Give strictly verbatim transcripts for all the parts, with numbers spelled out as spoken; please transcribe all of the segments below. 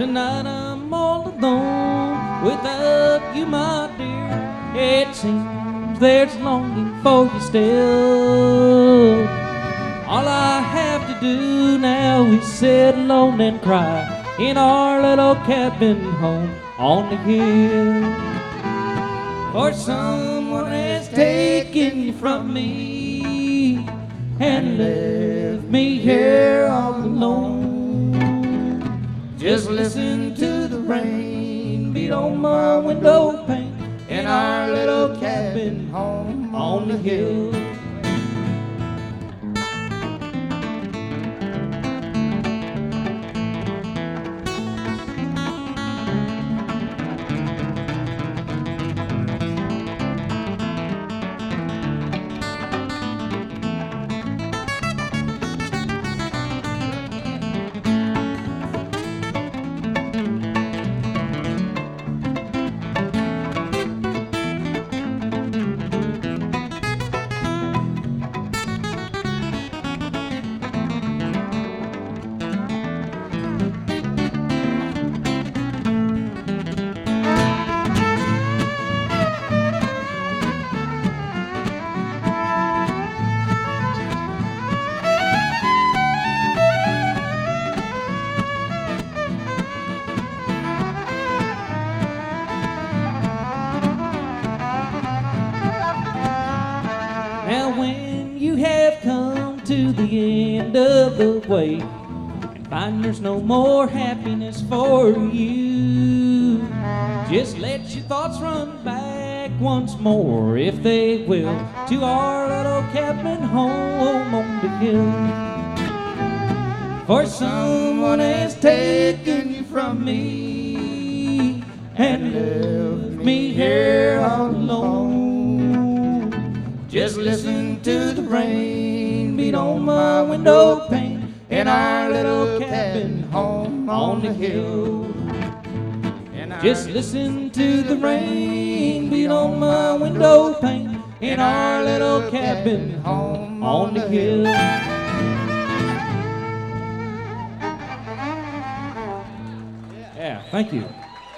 Tonight I'm all alone without you, my dear. It seems there's longing for you still. All I have to do now is sit alone and cry in our little cabin home on the hill. For someone has taken you from me and left me here all alone. Just listen to the rain beat on my window pane in our little cabin home on the hill. Now when you have come to the end of the way and find there's no more happiness for you, just let your thoughts run back once more, if they will, to our little cabin home on the hill. For someone has taken you from me and left me here all alone. Just listen to the rain beat on my window pane in our little cabin home on the hill. Just listen to the rain beat on my window pane in our little cabin home on the hill. Yeah, thank you.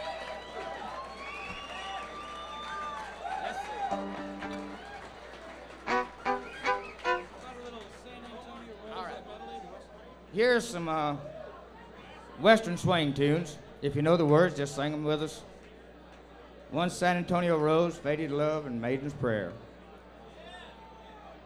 Here's some uh, Western swing tunes. If you know the words, just sing them with us. One San Antonio Rose, Faded Love, and Maiden's Prayer.